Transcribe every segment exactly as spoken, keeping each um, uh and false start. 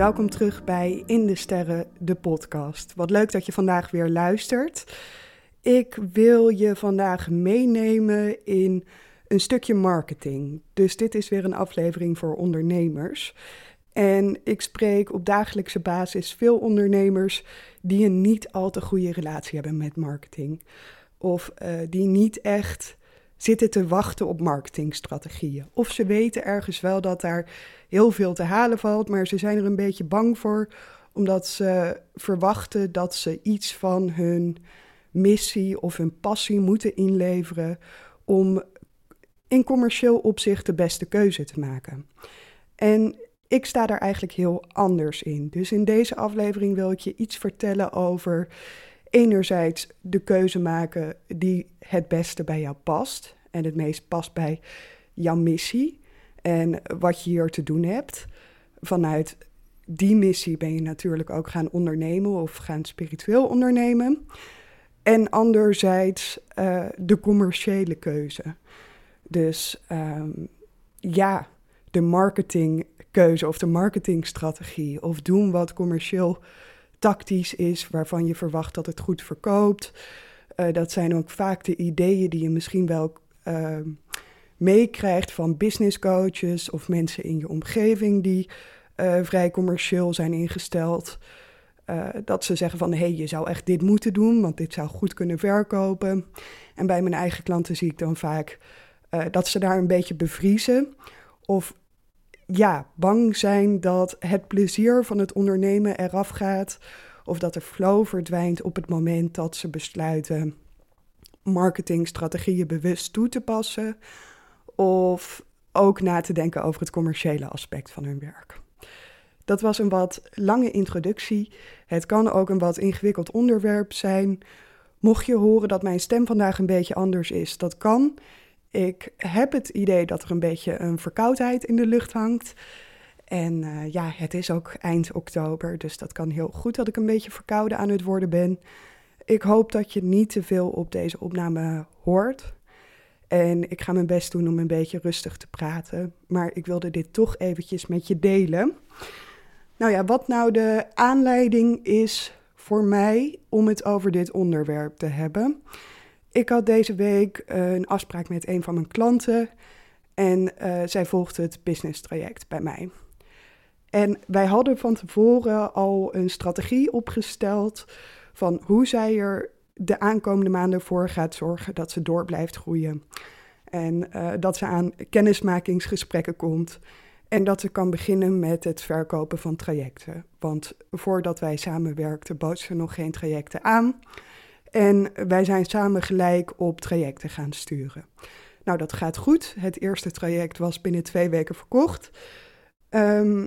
welkom terug bij In de Sterren, de podcast. Wat leuk dat je vandaag weer luistert. Ik wil je vandaag meenemen in een stukje marketing. Dus dit is weer een aflevering voor ondernemers. En ik spreek op dagelijkse basis veel ondernemers die een niet al te goede relatie hebben met marketing. Of uh, die niet echt zitten te wachten op marketingstrategieën. Of ze weten ergens wel dat daar heel veel te halen valt, maar ze zijn er een beetje bang voor, omdat ze verwachten dat ze iets van hun missie of hun passie moeten inleveren om in commercieel opzicht de beste keuze te maken. En ik sta daar eigenlijk heel anders in. Dus in deze aflevering wil ik je iets vertellen over enerzijds de keuze maken die het beste bij jou past en het meest past bij jouw missie en wat je hier te doen hebt. Vanuit die missie ben je natuurlijk ook gaan ondernemen of gaan spiritueel ondernemen. En anderzijds uh, de commerciële keuze. Dus um, ja, de marketingkeuze of de marketingstrategie of doen wat commercieel tactisch is, waarvan je verwacht dat het goed verkoopt. Uh, dat zijn ook vaak de ideeën die je misschien wel uh, meekrijgt van business coaches of mensen in je omgeving die uh, vrij commercieel zijn ingesteld. Uh, dat ze zeggen van, hé, hey, je zou echt dit moeten doen, want dit zou goed kunnen verkopen. En bij mijn eigen klanten zie ik dan vaak uh, dat ze daar een beetje bevriezen of ja, bang zijn dat het plezier van het ondernemen eraf gaat of dat de flow verdwijnt op het moment dat ze besluiten marketingstrategieën bewust toe te passen of ook na te denken over het commerciële aspect van hun werk. Dat was een wat lange introductie. Het kan ook een wat ingewikkeld onderwerp zijn. Mocht je horen dat mijn stem vandaag een beetje anders is, dat kan. Ik heb het idee dat er een beetje een verkoudheid in de lucht hangt. En uh, ja, het is ook eind oktober, dus dat kan heel goed dat ik een beetje verkouden aan het worden ben. Ik hoop dat je niet te veel op deze opname hoort. En ik ga mijn best doen om een beetje rustig te praten. Maar ik wilde dit toch eventjes met je delen. Nou ja, wat nou de aanleiding is voor mij om het over dit onderwerp te hebben. Ik had deze week uh, een afspraak met een van mijn klanten en uh, zij volgde het business traject bij mij. En wij hadden van tevoren al een strategie opgesteld van hoe zij er de aankomende maanden voor gaat zorgen dat ze door blijft groeien. En uh, dat ze aan kennismakingsgesprekken komt en dat ze kan beginnen met het verkopen van trajecten. Want voordat wij samenwerkten bood ze nog geen trajecten aan. En wij zijn samen gelijk op trajecten gaan sturen. Nou, dat gaat goed. Het eerste traject was binnen twee weken verkocht. Um,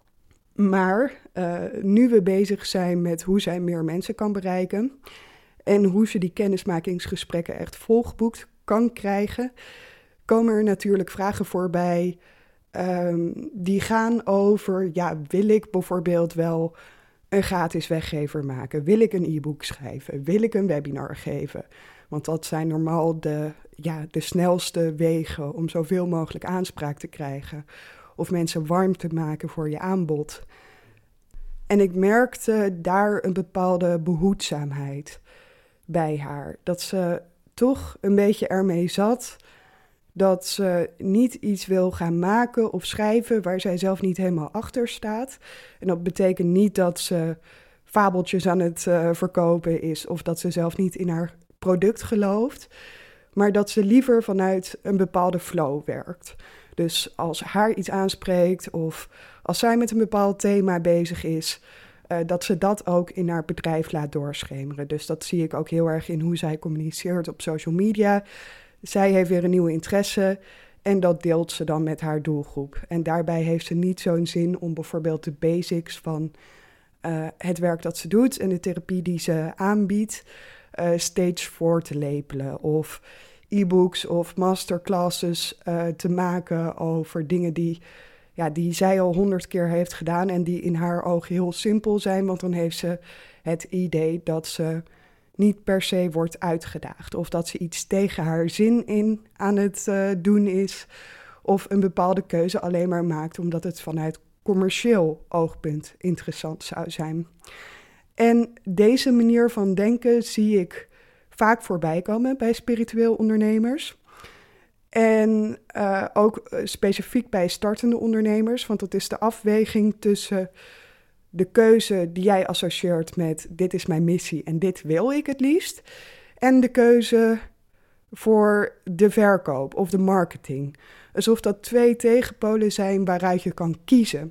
maar uh, nu we bezig zijn met hoe zij meer mensen kan bereiken en hoe ze die kennismakingsgesprekken echt volgeboekt kan krijgen, komen er natuurlijk vragen voorbij um, die gaan over, ja, wil ik bijvoorbeeld wel een gratis weggever maken? Wil ik een e-book schrijven? Wil ik een webinar geven? Want dat zijn normaal de, ja, de snelste wegen om zoveel mogelijk aanspraak te krijgen of mensen warm te maken voor je aanbod. En ik merkte daar een bepaalde behoedzaamheid bij haar. Dat ze toch een beetje ermee zat dat ze niet iets wil gaan maken of schrijven waar zij zelf niet helemaal achter staat. En dat betekent niet dat ze fabeltjes aan het uh, verkopen is of dat ze zelf niet in haar product gelooft, maar dat ze liever vanuit een bepaalde flow werkt. Dus als haar iets aanspreekt of als zij met een bepaald thema bezig is, uh, dat ze dat ook in haar bedrijf laat doorschemeren. Dus dat zie ik ook heel erg in hoe zij communiceert op social media. Zij heeft weer een nieuwe interesse en dat deelt ze dan met haar doelgroep. En daarbij heeft ze niet zo'n zin om bijvoorbeeld de basics van uh, het werk dat ze doet en de therapie die ze aanbiedt uh, steeds voor te lepelen. Of e-books of masterclasses uh, te maken over dingen die, ja, die zij al honderd keer heeft gedaan en die in haar ogen heel simpel zijn. Want dan heeft ze het idee dat ze niet per se wordt uitgedaagd of dat ze iets tegen haar zin in aan het uh, doen is of een bepaalde keuze alleen maar maakt omdat het vanuit commercieel oogpunt interessant zou zijn. En deze manier van denken zie ik vaak voorbij komen bij spiritueel ondernemers. En uh, ook specifiek bij startende ondernemers, want dat is de afweging tussen de keuze die jij associeert met dit is mijn missie en dit wil ik het liefst, en de keuze voor de verkoop of de marketing. Alsof dat twee tegenpolen zijn waaruit je kan kiezen.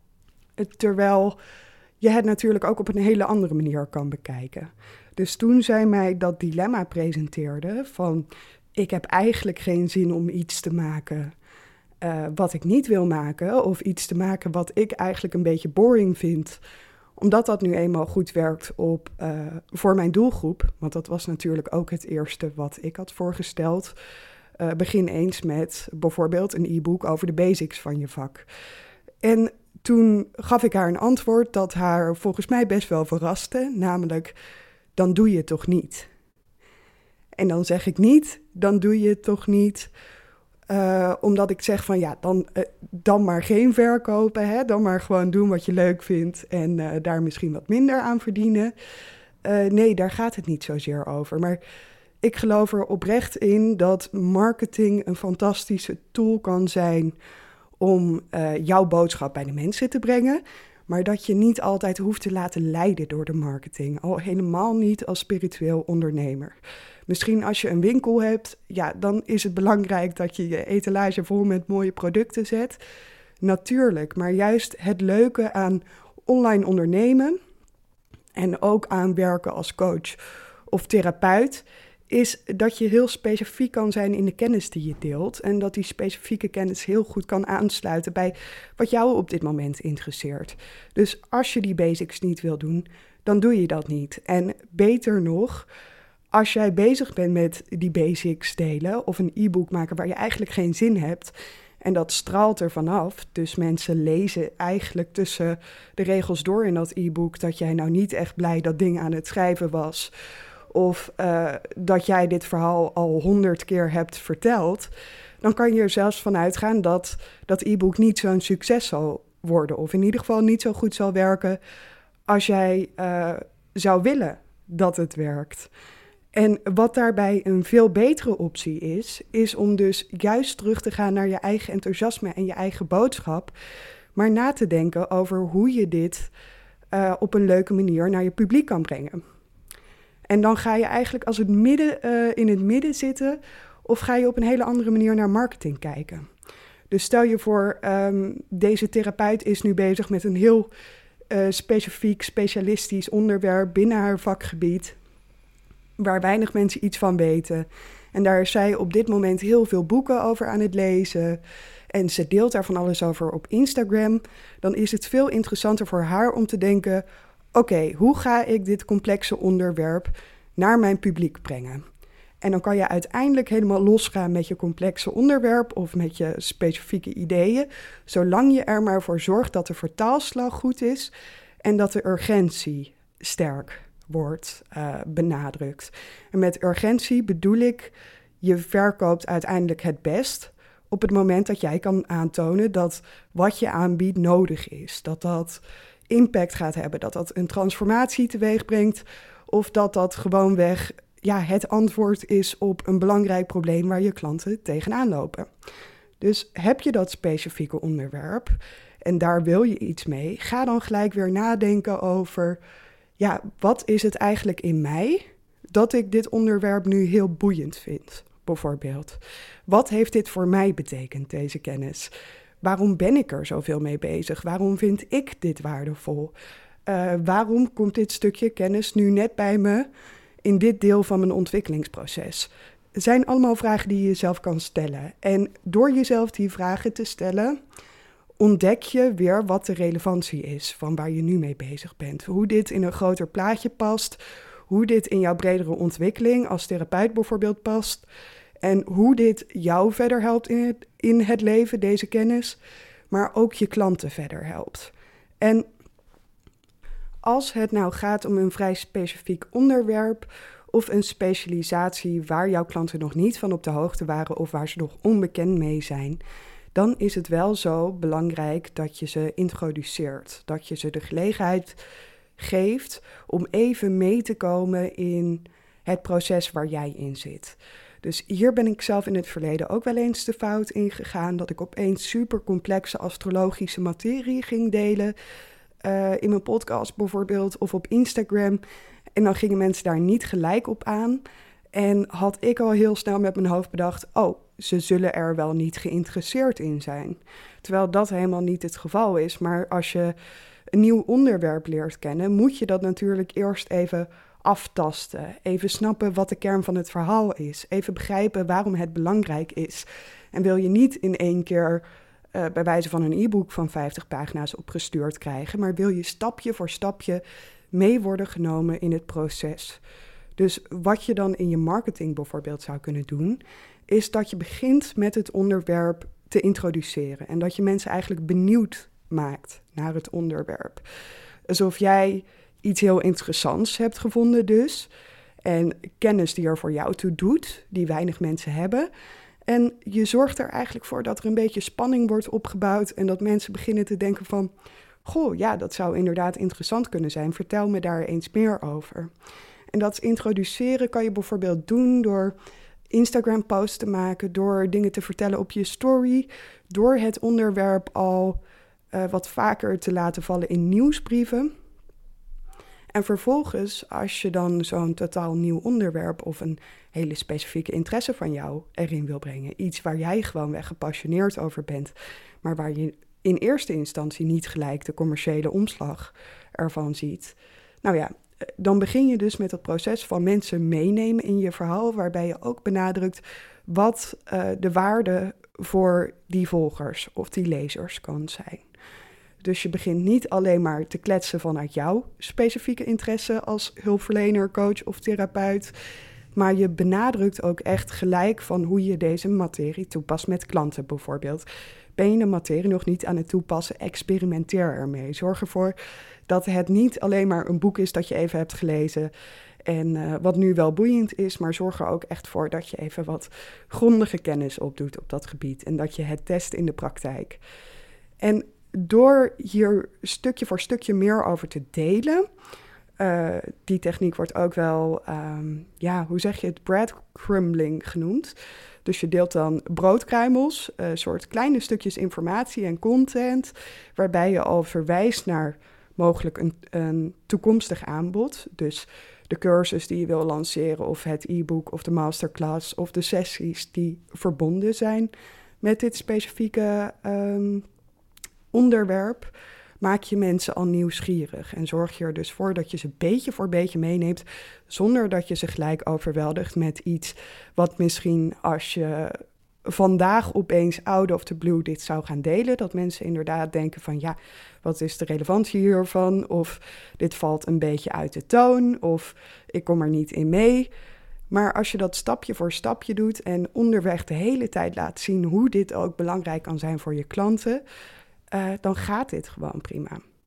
Terwijl je het natuurlijk ook op een hele andere manier kan bekijken. Dus toen zij mij dat dilemma presenteerde van ik heb eigenlijk geen zin om iets te maken uh, wat ik niet wil maken, of iets te maken wat ik eigenlijk een beetje boring vind, omdat dat nu eenmaal goed werkt op, uh, voor mijn doelgroep, want dat was natuurlijk ook het eerste wat ik had voorgesteld. Uh, begin eens met bijvoorbeeld een e-book over de basics van je vak. En toen gaf ik haar een antwoord dat haar volgens mij best wel verraste, namelijk, dan doe je het toch niet. En dan zeg ik niet, dan doe je het toch niet, uh, omdat ik zeg van ja, dan, uh, dan maar geen verkopen, hè? Dan maar gewoon doen wat je leuk vindt en uh, daar misschien wat minder aan verdienen. Uh, nee, daar gaat het niet zozeer over. Maar ik geloof er oprecht in dat marketing een fantastische tool kan zijn om uh, jouw boodschap bij de mensen te brengen, maar dat je niet altijd hoeft te laten leiden door de marketing, al helemaal niet als spiritueel ondernemer. Misschien als je een winkel hebt, ja, dan is het belangrijk dat je je etalage vol met mooie producten zet. Natuurlijk, maar juist het leuke aan online ondernemen en ook aan werken als coach of therapeut is dat je heel specifiek kan zijn in de kennis die je deelt en dat die specifieke kennis heel goed kan aansluiten bij wat jou op dit moment interesseert. Dus als je die basics niet wil doen, dan doe je dat niet. En beter nog, als jij bezig bent met die basics delen of een e-book maken waar je eigenlijk geen zin hebt en dat straalt er vanaf, dus mensen lezen eigenlijk tussen de regels door in dat e-book dat jij nou niet echt blij dat ding aan het schrijven was, of uh, dat jij dit verhaal al honderd keer hebt verteld, dan kan je er zelfs van uitgaan dat dat e-book niet zo'n succes zal worden, of in ieder geval niet zo goed zal werken als jij uh, zou willen dat het werkt. En wat daarbij een veel betere optie is, is om dus juist terug te gaan naar je eigen enthousiasme en je eigen boodschap, maar na te denken over hoe je dit uh, op een leuke manier naar je publiek kan brengen. En dan ga je eigenlijk als het midden, uh, in het midden zitten, of ga je op een hele andere manier naar marketing kijken. Dus stel je voor, um, deze therapeut is nu bezig met een heel uh, specifiek, specialistisch onderwerp binnen haar vakgebied, waar weinig mensen iets van weten. En daar is zij op dit moment heel veel boeken over aan het lezen. En ze deelt daar van alles over op Instagram. Dan is het veel interessanter voor haar om te denken, oké, okay, hoe ga ik dit complexe onderwerp naar mijn publiek brengen? En dan kan je uiteindelijk helemaal losgaan met je complexe onderwerp of met je specifieke ideeën, zolang je er maar voor zorgt dat de vertaalslag goed is en dat de urgentie sterk wordt uh, benadrukt. En met urgentie bedoel ik, je verkoopt uiteindelijk het best op het moment dat jij kan aantonen dat wat je aanbiedt nodig is. Dat dat impact gaat hebben, dat dat een transformatie teweeg brengt of dat dat gewoonweg ja, het antwoord is op een belangrijk probleem waar je klanten tegenaan lopen. Dus heb je dat specifieke onderwerp en daar wil je iets mee, ga dan gelijk weer nadenken over, ja, wat is het eigenlijk in mij dat ik dit onderwerp nu heel boeiend vind, bijvoorbeeld. Wat heeft dit voor mij betekend, deze kennis? Waarom ben ik er zoveel mee bezig? Waarom vind ik dit waardevol? Uh, waarom komt dit stukje kennis nu net bij me in dit deel van mijn ontwikkelingsproces? Het zijn allemaal vragen die je jezelf kan stellen. En door jezelf die vragen te stellen, ontdek je weer wat de relevantie is van waar je nu mee bezig bent. Hoe dit in een groter plaatje past, hoe dit in jouw bredere ontwikkeling als therapeut bijvoorbeeld past, en hoe dit jou verder helpt in het, in het leven, deze kennis, maar ook je klanten verder helpt. En als het nou gaat om een vrij specifiek onderwerp of een specialisatie waar jouw klanten nog niet van op de hoogte waren of waar ze nog onbekend mee zijn, dan is het wel zo belangrijk dat je ze introduceert. Dat je ze de gelegenheid geeft om even mee te komen in het proces waar jij in zit. Dus hier ben ik zelf in het verleden ook wel eens de fout in gegaan, dat ik opeens super complexe astrologische materie ging delen, uh, in mijn podcast bijvoorbeeld of op Instagram. En dan gingen mensen daar niet gelijk op aan. En had ik al heel snel met mijn hoofd bedacht, oh, ze zullen er wel niet geïnteresseerd in zijn. Terwijl dat helemaal niet het geval is. Maar als je een nieuw onderwerp leert kennen, moet je dat natuurlijk eerst even aftasten. Even snappen wat de kern van het verhaal is. Even begrijpen waarom het belangrijk is. En wil je niet in één keer uh, bij wijze van een e-book van vijftig pagina's opgestuurd krijgen, maar wil je stapje voor stapje mee worden genomen in het proces. Dus wat je dan in je marketing bijvoorbeeld zou kunnen doen, is dat je begint met het onderwerp te introduceren. En dat je mensen eigenlijk benieuwd maakt naar het onderwerp. Alsof jij iets heel interessants hebt gevonden dus. En kennis die er voor jou toe doet, die weinig mensen hebben. En je zorgt er eigenlijk voor dat er een beetje spanning wordt opgebouwd. En dat mensen beginnen te denken van, goh, ja, dat zou inderdaad interessant kunnen zijn. Vertel me daar eens meer over. En dat introduceren kan je bijvoorbeeld doen door Instagram-posts te maken, door dingen te vertellen op je story, door het onderwerp al uh, wat vaker te laten vallen in nieuwsbrieven. En vervolgens, als je dan zo'n totaal nieuw onderwerp of een hele specifieke interesse van jou erin wil brengen, iets waar jij gewoonweg gepassioneerd over bent, maar waar je in eerste instantie niet gelijk de commerciële omslag ervan ziet. Nou ja, dan begin je dus met het proces van mensen meenemen in je verhaal, waarbij je ook benadrukt wat uh, de waarde voor die volgers of die lezers kan zijn. Dus je begint niet alleen maar te kletsen vanuit jouw specifieke interesse als hulpverlener, coach of therapeut, maar je benadrukt ook echt gelijk van hoe je deze materie toepast met klanten bijvoorbeeld. Ben je de materie nog niet aan het toepassen, experimenteer ermee. Zorg ervoor dat het niet alleen maar een boek is dat je even hebt gelezen en uh, wat nu wel boeiend is, maar zorg er ook echt voor dat je even wat grondige kennis opdoet op dat gebied en dat je het test in de praktijk. En door hier stukje voor stukje meer over te delen, uh, die techniek wordt ook wel, um, ja, hoe zeg je het, breadcrumbling genoemd. Dus je deelt dan broodkruimels, een uh, soort kleine stukjes informatie en content, waarbij je al verwijst naar mogelijk een, een toekomstig aanbod. Dus de cursus die je wil lanceren of het e-book of de masterclass of de sessies die verbonden zijn met dit specifieke um, onderwerp, maak je mensen al nieuwsgierig en zorg je er dus voor dat je ze beetje voor beetje meeneemt, zonder dat je ze gelijk overweldigt met iets wat misschien als je vandaag opeens out of the blue dit zou gaan delen, dat mensen inderdaad denken van ja, wat is de relevantie hiervan? Of dit valt een beetje uit de toon, of ik kom er niet in mee. Maar als je dat stapje voor stapje doet en onderweg de hele tijd laat zien hoe dit ook belangrijk kan zijn voor je klanten, Uh, dan gaat dit gewoon prima.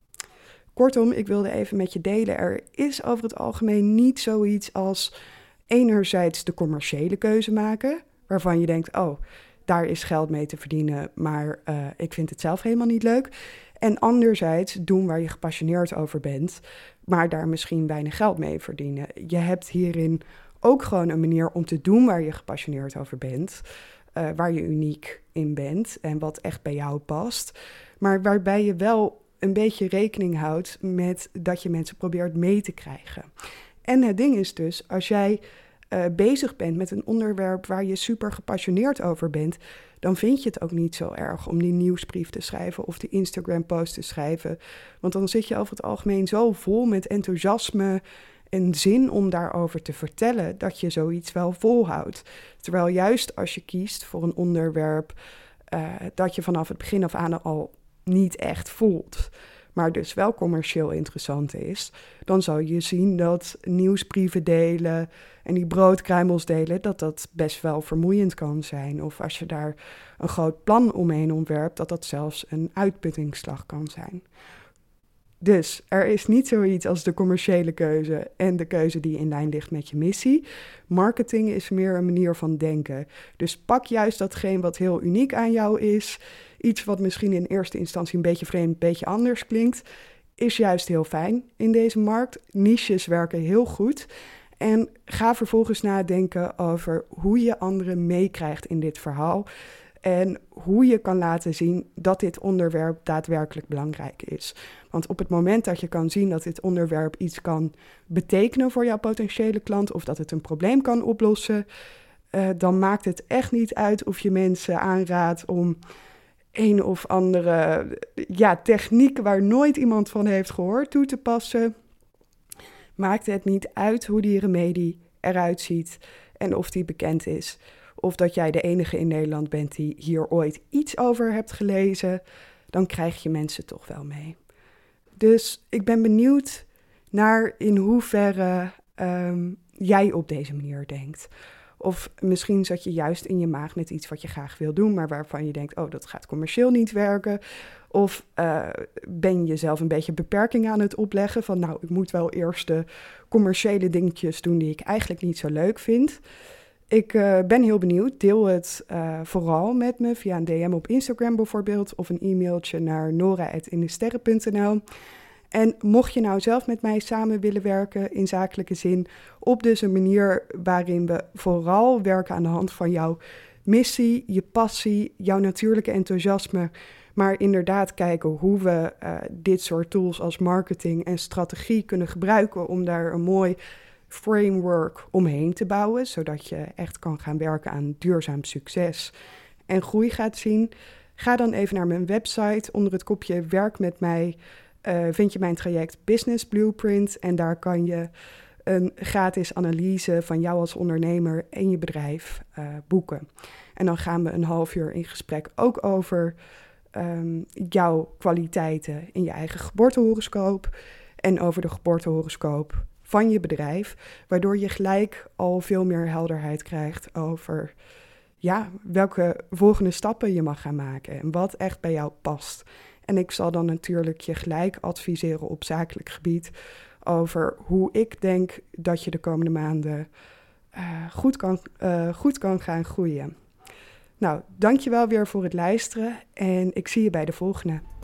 Kortom, ik wilde even met je delen. Er is over het algemeen niet zoiets als enerzijds de commerciële keuze maken, waarvan je denkt, oh, daar is geld mee te verdienen, maar uh, ik vind het zelf helemaal niet leuk. En anderzijds doen waar je gepassioneerd over bent, maar daar misschien weinig geld mee verdienen. Je hebt hierin ook gewoon een manier om te doen waar je gepassioneerd over bent, uh, waar je uniek in bent en wat echt bij jou past. Maar waarbij je wel een beetje rekening houdt met dat je mensen probeert mee te krijgen. En het ding is dus, als jij uh, bezig bent met een onderwerp waar je super gepassioneerd over bent, dan vind je het ook niet zo erg om die nieuwsbrief te schrijven of die Instagram-post te schrijven. Want dan zit je over het algemeen zo vol met enthousiasme en zin om daarover te vertellen, dat je zoiets wel volhoudt. Terwijl juist als je kiest voor een onderwerp uh, dat je vanaf het begin af aan al niet echt voelt, maar dus wel commercieel interessant is, dan zal je zien dat nieuwsbrieven delen en die broodkruimels delen, dat dat best wel vermoeiend kan zijn. Of als je daar een groot plan omheen ontwerpt, dat dat zelfs een uitputtingsslag kan zijn. Dus er is niet zoiets als de commerciële keuze en de keuze die in lijn ligt met je missie. Marketing is meer een manier van denken. Dus pak juist datgene wat heel uniek aan jou is. Iets wat misschien in eerste instantie een beetje vreemd, een beetje anders klinkt, is juist heel fijn in deze markt. Niches werken heel goed. En ga vervolgens nadenken over hoe je anderen meekrijgt in dit verhaal. En hoe je kan laten zien dat dit onderwerp daadwerkelijk belangrijk is. Want op het moment dat je kan zien dat dit onderwerp iets kan betekenen voor jouw potentiële klant, of dat het een probleem kan oplossen, uh, dan maakt het echt niet uit of je mensen aanraadt om een of andere ja, techniek waar nooit iemand van heeft gehoord toe te passen. Maakt het niet uit hoe die remedie eruit ziet en of die bekend is. Of dat jij de enige in Nederland bent die hier ooit iets over hebt gelezen, dan krijg je mensen toch wel mee. Dus ik ben benieuwd naar in hoeverre um, jij op deze manier denkt. Of misschien zat je juist in je maag met iets wat je graag wil doen, maar waarvan je denkt, oh, dat gaat commercieel niet werken. Of uh, ben je jezelf een beetje beperkingen aan het opleggen van, nou, ik moet wel eerst de commerciële dingetjes doen die ik eigenlijk niet zo leuk vind. Ik uh, ben heel benieuwd. Deel het uh, vooral met me via een D M op Instagram bijvoorbeeld, of een e-mailtje naar nora at indesterren punt n l. En mocht je nou zelf met mij samen willen werken in zakelijke zin, op dus een manier waarin we vooral werken aan de hand van jouw missie, je passie, jouw natuurlijke enthousiasme, maar inderdaad kijken hoe we uh, dit soort tools als marketing en strategie kunnen gebruiken om daar een mooi framework omheen te bouwen, zodat je echt kan gaan werken aan duurzaam succes en groei gaat zien. Ga dan even naar mijn website. Onder het kopje Werk met mij uh, vind je mijn traject Business Blueprint en daar kan je een gratis analyse van jou als ondernemer en je bedrijf uh, boeken. En dan gaan we een half uur in gesprek ook over um, jouw kwaliteiten in je eigen geboortehoroscoop en over de geboortehoroscoop van je bedrijf, waardoor je gelijk al veel meer helderheid krijgt over ja, welke volgende stappen je mag gaan maken en wat echt bij jou past. En ik zal dan natuurlijk je gelijk adviseren op zakelijk gebied over hoe ik denk dat je de komende maanden uh, goed, kan, uh, goed kan gaan groeien. Nou, dankjewel weer voor het luisteren en ik zie je bij de volgende.